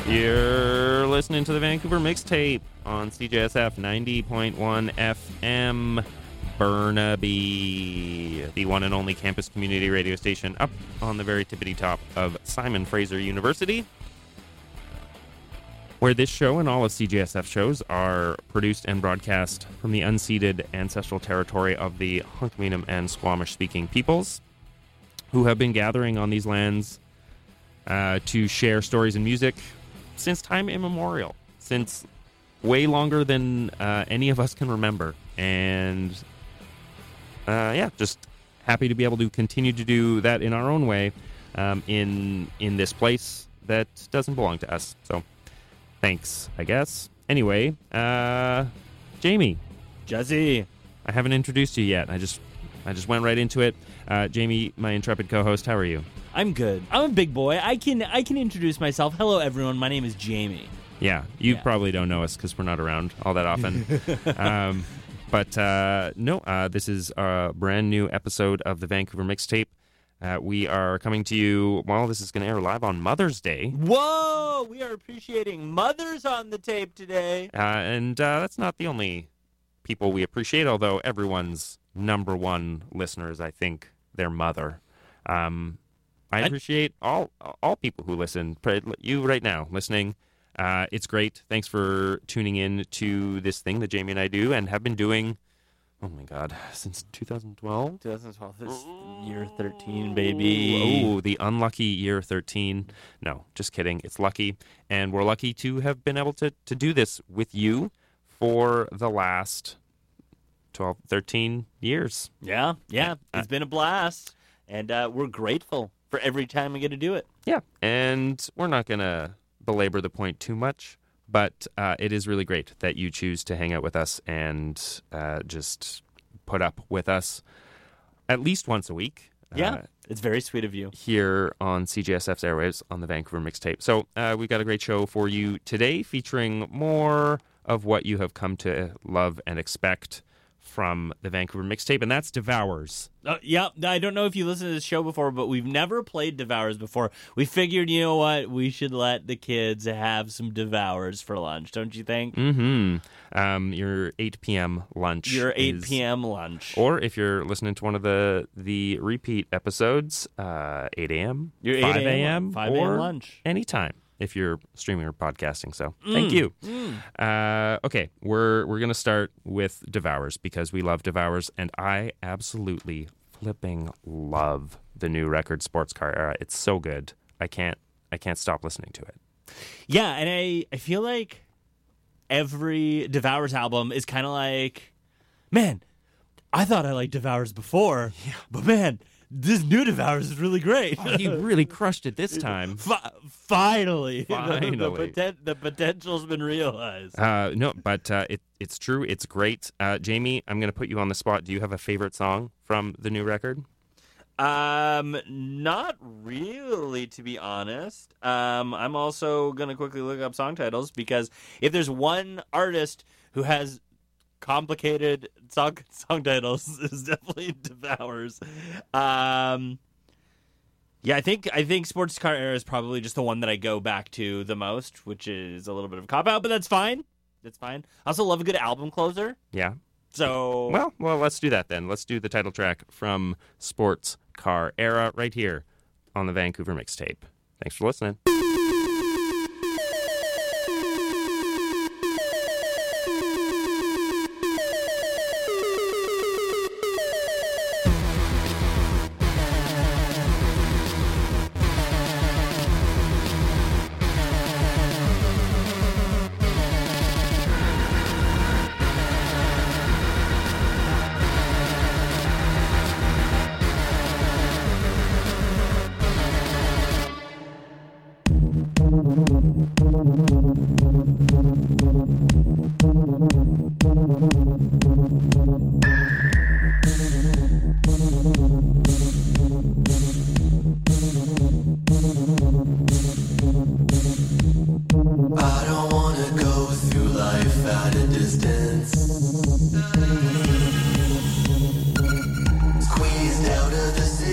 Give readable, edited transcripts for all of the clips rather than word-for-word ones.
You're listening to the Vancouver Mixtape on CJSF 90.1 FM, Burnaby, the one and only campus community radio station up on the very tippity top of Simon Fraser University, where this show and all of CJSF shows are produced and broadcast from the unceded ancestral territory of the Hunkaminam and Squamish-speaking peoples who have been gathering on these lands to share stories and music since time immemorial, since way longer than any of us can remember. And just happy to be able to continue to do that in our own way in this place that doesn't belong to us. So thanks, I guess. Anyway, Jamie. Jesse. I haven't introduced you yet. I just went right into it. Jamie, my intrepid co-host, how are you? I'm good. I'm a big boy. I can introduce myself. Hello, everyone. My name is Jamie. Yeah, you probably don't know us because we're not around all that often. This is a brand new episode of the Vancouver Mixtape. We are coming to you, this is going to air live on Mother's Day. Whoa! We are appreciating mothers on the tape today. And that's not the only people we appreciate, although everyone's number one listener is, I think, their mother. I appreciate all people who listen. You right now listening. It's great. Thanks for tuning in to this thing that Jamie and I do and have been doing, oh my God, since 2012? 2012 is year 13, baby. Oh, the unlucky year 13. No, just kidding. It's lucky. And we're lucky to have been able to do this with you for the last 12, 13 years. Yeah. It's been a blast. And we're grateful for every time we get to do it. Yeah, and we're not going to belabor the point too much, but it is really great that you choose to hang out with us and just put up with us at least once a week. Yeah, it's very sweet of you. Here on CJSF's airwaves on the Vancouver Mixtape. So we've got a great show for you today featuring more of what you have come to love and expect from the Vancouver Mixtape, and that's Devours. Yeah, I don't know if you listened to this show before, but we've never played Devours before. We figured, you know what, we should let the kids have some Devours for lunch, don't you think? Mm-hmm. Your 8 p.m. lunch. Your 8 p.m. lunch. Or if you're listening to one of the repeat episodes, 8 a.m., your 5 a.m., 5 a.m. lunch. Anytime. If you're streaming or podcasting, so thank you. Okay, we're going to start with Devours because we love Devours, and I absolutely flipping love the new record Sports Car Era. It's so good. I can't stop listening to it. Yeah, and I feel like every Devours album is kind of like, man, I thought I liked Devours before, but man, this new Devours is really great. Oh, he really crushed it this time. Finally. Finally. The potential's been realized. It's true. It's great. Jamie, I'm going to put you on the spot. Do you have a favorite song from the new record? Not really, to be honest. I'm also going to quickly look up song titles because if there's one artist who has complicated song titles, is definitely Devours. I think Sports Car Era is probably just the one that I go back to the most, which is a little bit of a cop-out, but that's fine. That's fine. I also love a good album closer. Yeah. So Well, let's do that then. Let's do the title track from Sports Car Era right here on the Vancouver Mixtape. Thanks for listening.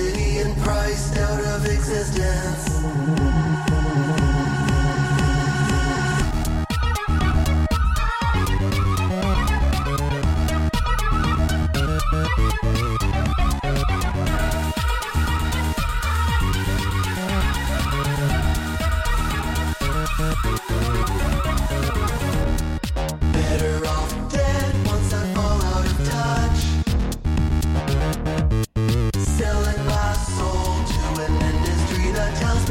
priced out of existence.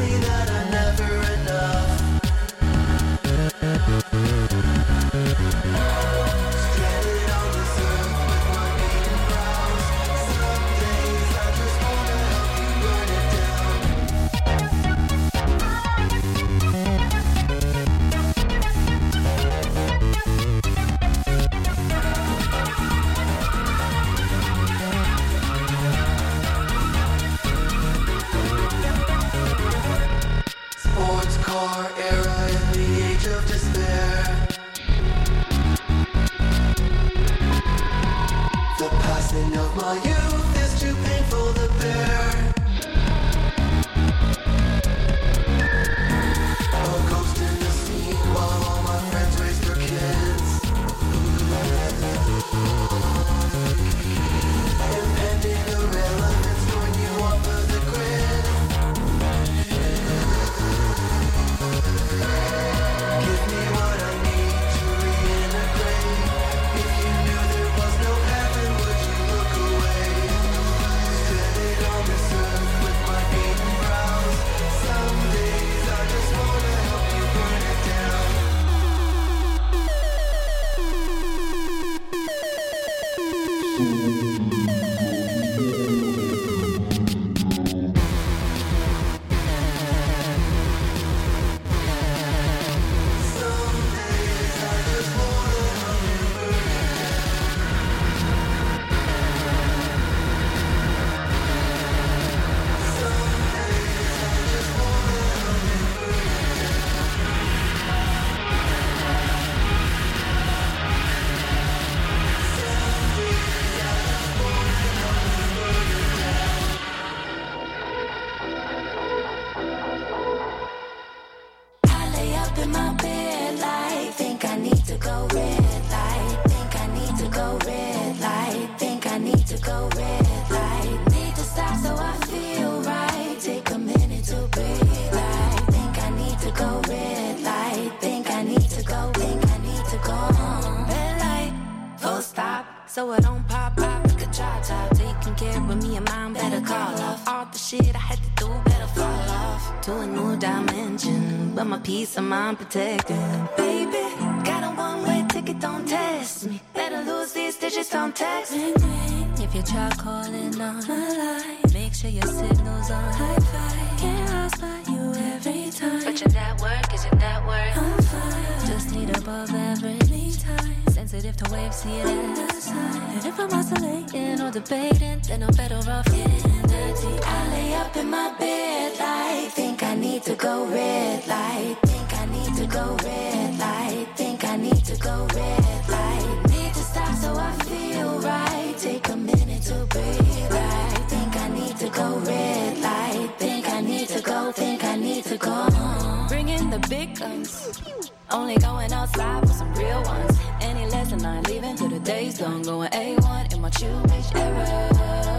So I don't pop out like a drop top. Taking care of me and mine, better call off. All the shit I had to do, better fall off to a new dimension, but my peace of mind protected. Baby, got a one-way ticket, don't test me. Better lose these digits, don't text me. If you try calling on my line, make sure your signal's on high five. Can't house by you every time, but your network is your network. I'm fine, just need above average time. Sensitive to waves, see it as a sign. And if I'm oscillating or debating, then I'm better off getting dirty. I lay up in my bed like, think I need to go red light. Think I need to go red light. Think I need to go red light. Need to stop so I feel right. Take a minute to breathe right. Think I need to go red light. Think I need to go. Think I need to go. Bring in the big guns. Only going outside for some real ones. Any lesson I'm leaving till the day's done. Going A1 in my Jewish era.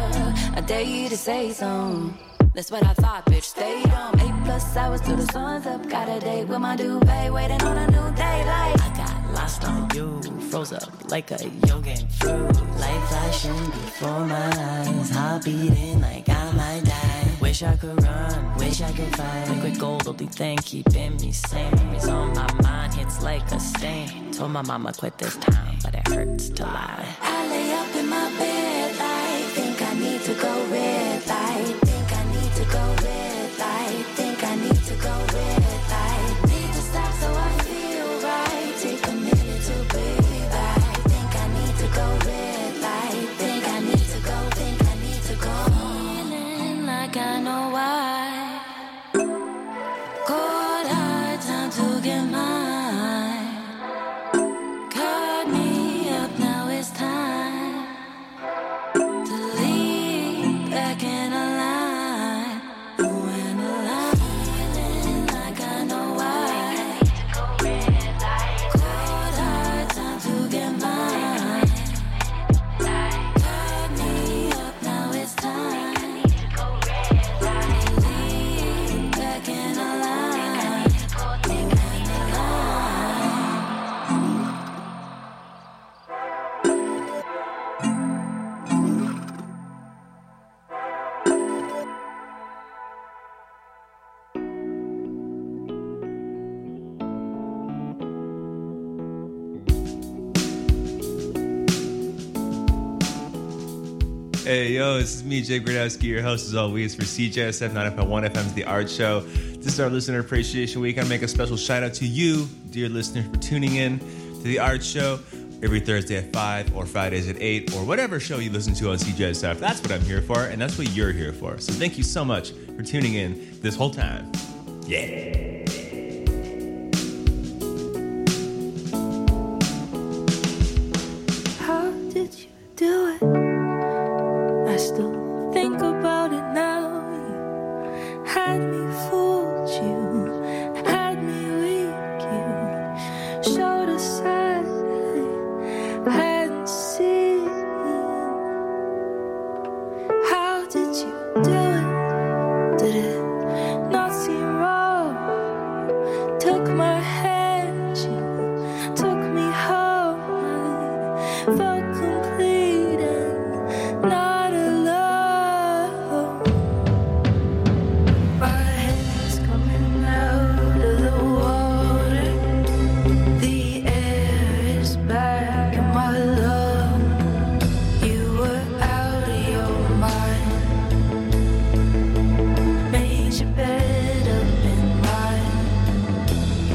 I dare you to say so. That's what I thought, bitch, stay on. 8+ hours till the sun's up. Got a date with my duvet, waiting on a new daylight. I got lost on you, froze up like a yogurt fruit. Light flashing before my eyes, heart beating like I might die. Wish I could run, wish I could fight. Liquid gold, only thing keeping me sane. Memories on my mind, hits like a stain. Told my mama quit this time, but it hurts to lie. I lay up in my bed like, think I need to go red light. Think I need to go red light. Think I need to go red light. Need to stop so I feel right. Take a minute to breathe right. Think I need to go red light. Think I need to go. Think I need to go. Feeling like I know why. Cold hard time to get mine. Cut me up, now it's time to lead back in a line. When a line, feeling like I know why. Cold hard time to get mine. Cut me up, now it's time to lead back in a line. In a line. Hey, yo, this is me, Jake Gradowski, your host as always for CJSF 90.1 FM's The Art Show. This is our Listener Appreciation Week. I make a special shout out to you, dear listeners, for tuning in to The Art Show every Thursday at 5 or Fridays at 8 or whatever show you listen to on CJSF. That's what I'm here for, and that's what you're here for. So thank you so much for tuning in this whole time. Yeah. How did you do it? I still think about it now. You had me fooled, you had me weak, you showed a side I hadn't seen. How did you do it? Did it not seem wrong? Took my hand, you took me home. I felt complete and not alone. My head's coming out of the water. The air is back in my lungs. You were out of your mind. Made your bed up in mine.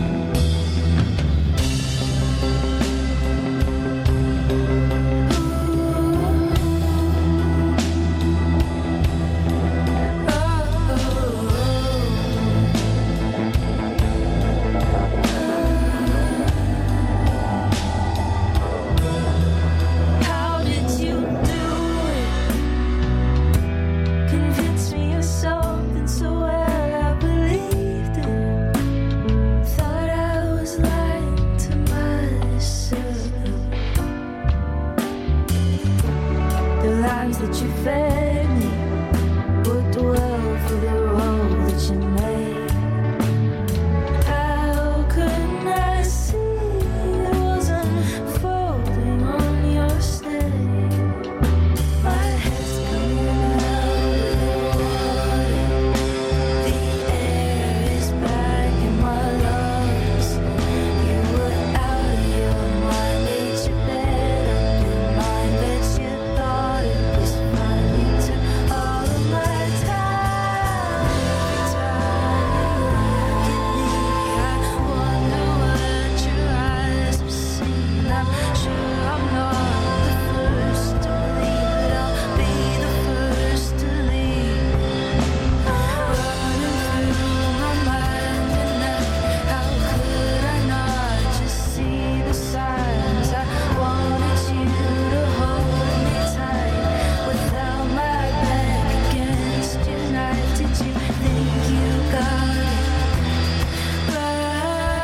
How did you do it? Convince me of something so well I believed it. Thought I was lying to myself. The lines that you fed me worked well for the role that you made. How couldn't I see it was unfolding on your stage? My head's coming out of the water. The air is back in my lungs. You were out of your mind. Made your bed up in mine. Bet you thought it was fine. You took all of my time. Every time you look at me, I wonder what your eyes have seen. I'm sure I'm not the first to believe it. I'll be the first to leave. Running through my mind at night. How could I not just see the signs? I wanted you to hold me tight without my back against your knife. Did you think you got it right?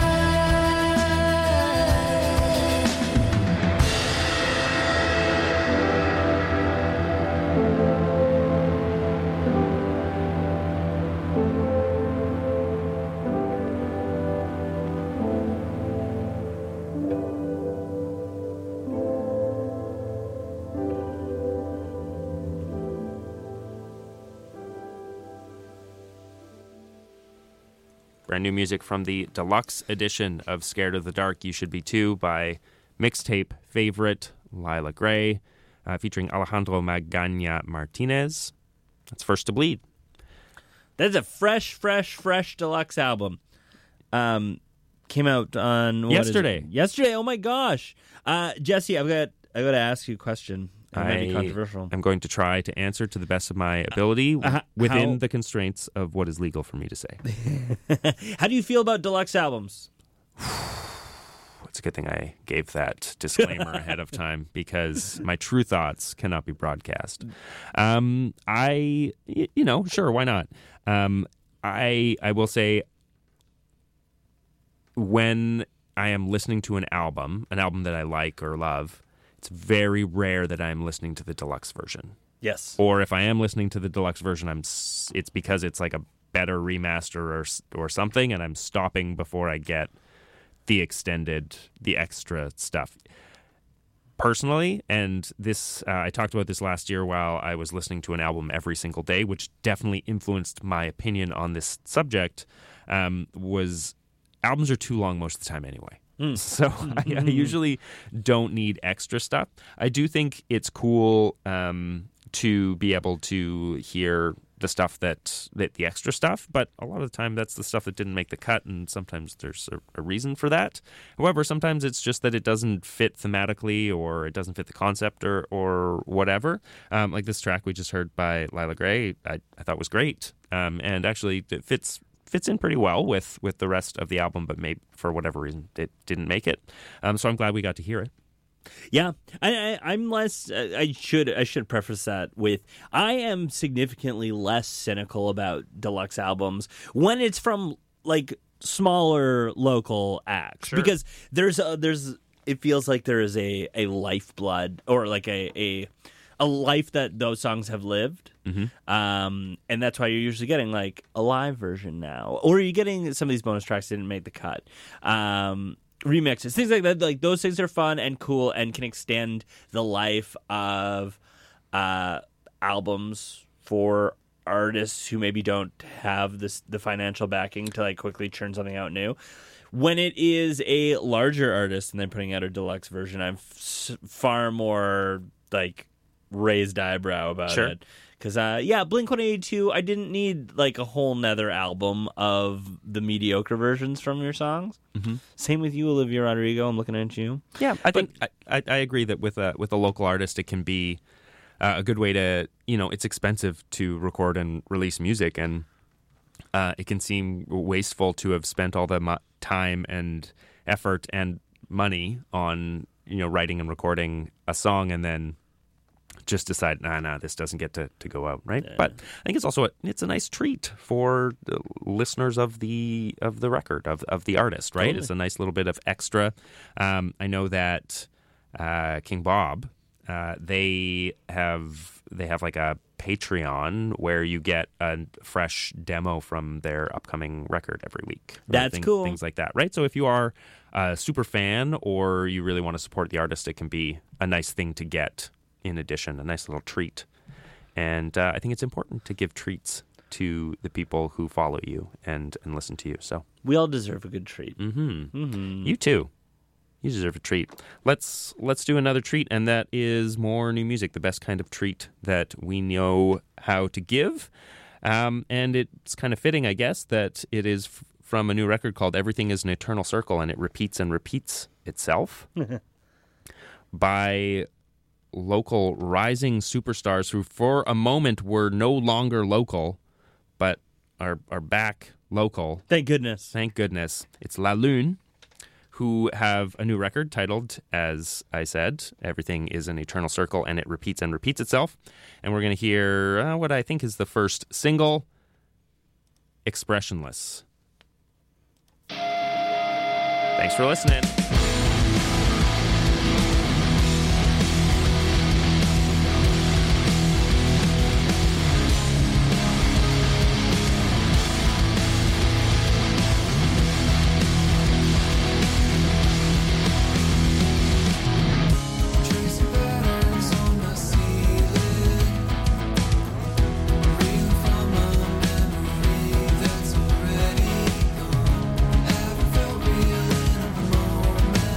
Brand new music from the deluxe edition of Scared of the Dark, You Should Be Too by mixtape favorite Lila Gray, featuring Alejandro Magana Martinez. That's First to Bleed. That's a fresh deluxe album. Came out on what is it? Yesterday. Yesterday. Oh my gosh, Jesse, I got to ask you a question. It might be controversial. I'm going to try to answer to the best of my ability within how- the constraints of what is legal for me to say. How do you feel about deluxe albums? It's a good thing I gave that disclaimer ahead of time because my true thoughts cannot be broadcast. Sure, why not? I will say when I am listening to an album that I like or love, it's very rare that I'm listening to the deluxe version. Yes. Or if I am listening to the deluxe version, it's because it's like a better remaster or something, and I'm stopping before I get the extra stuff. Personally, and this I talked about this last year while I was listening to an album every single day, which definitely influenced my opinion on this subject, was albums are too long most of the time anyway. So I usually don't need extra stuff. I do think it's cool to be able to hear the stuff that the extra stuff, but a lot of the time that's the stuff that didn't make the cut, and sometimes there's a reason for that. However, sometimes it's just that it doesn't fit thematically, or it doesn't fit the concept, or whatever. Like this track we just heard by Lila Gray, I thought was great, and actually it fits in pretty well with the rest of the album, but maybe for whatever reason it didn't make it. So I'm glad we got to hear it. Yeah, I'm less. I should preface that with I am significantly less cynical about deluxe albums when it's from like smaller local acts, Sure. because there's it feels like there is a lifeblood, or like a life that those songs have lived, and that's why you're usually getting like a live version now, or you're getting some of these bonus tracks that didn't make the cut. Remixes, things like that. Like those things are fun and cool and can extend the life of albums for artists who maybe don't have the financial backing to like quickly churn something out new. When it is a larger artist and they're putting out a deluxe version, I'm far more like raised eyebrow about it. Because, Blink-182, I didn't need like a whole nother album of the mediocre versions from your songs. Same with you, Olivia Rodrigo. I'm looking at you. Yeah, I think I agree that with a local artist, it can be a good way to, it's expensive to record and release music, and it can seem wasteful to have spent all the time and effort and money on, writing and recording a song and then just decide, nah, this doesn't get to go out, right? Yeah. But I think it's also it's a nice treat for the listeners of the record, of the artist, right? Totally. It's a nice little bit of extra. I know that King Bob, they have like a Patreon where you get a fresh demo from their upcoming record every week. That's cool. Things like that, right? So if you are a super fan or you really want to support the artist, it can be a nice thing to get. In addition, a nice little treat. And I think it's important to give treats to the people who follow you and listen to you. So we all deserve a good treat. You too. You deserve a treat. Let's do another treat, and that is more new music, the best kind of treat that we know how to give. And it's kind of fitting, I guess, that it is from a new record called Everything is an Eternal Circle, and it repeats and repeats itself by local rising superstars who for a moment were no longer local but are back local. Thank goodness. It's La Lune, who have a new record titled, as I said, Everything is an Eternal Circle, and it repeats and repeats itself. And we're going to hear what I think is the first single, Expressionless. Thanks for listening. Already gone, haven't felt real in a moment.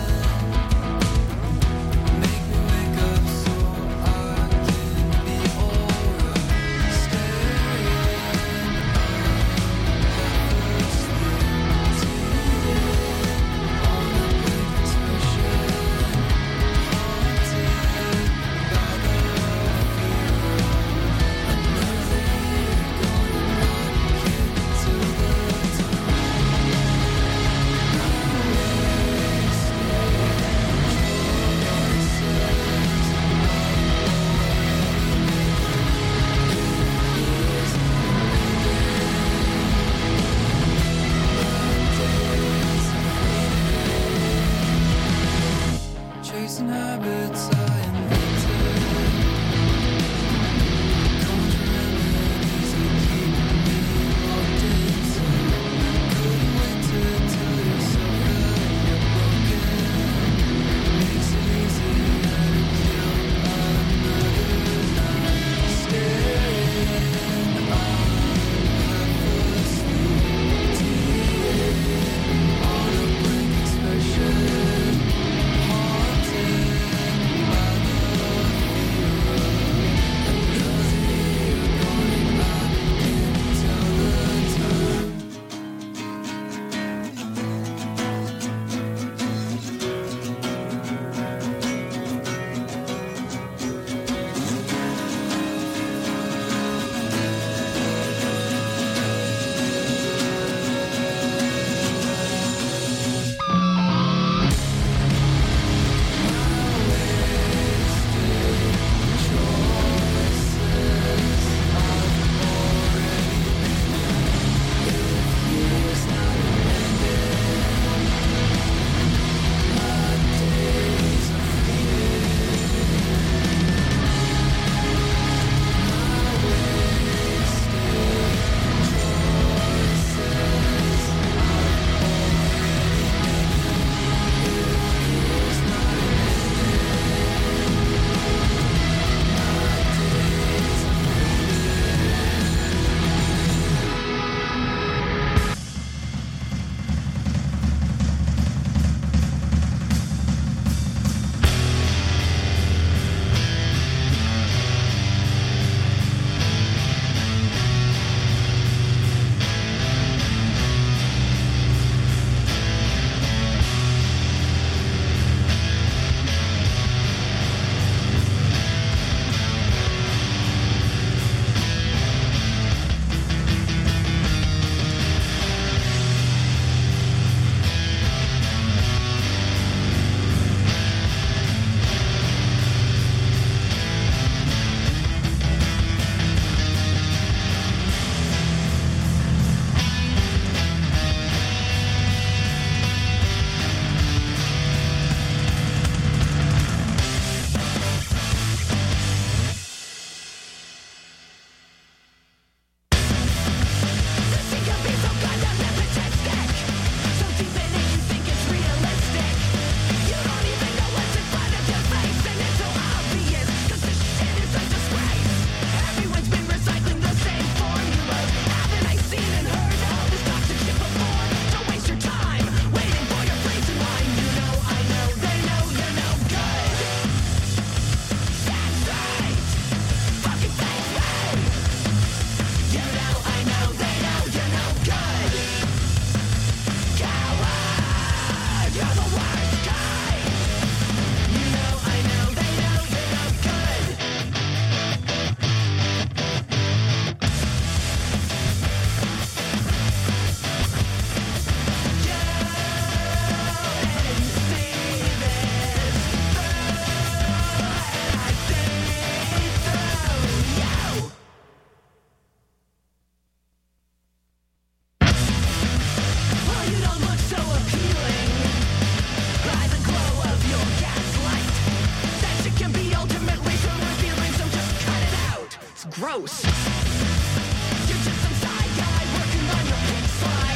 You're just some side guy working on your baseline.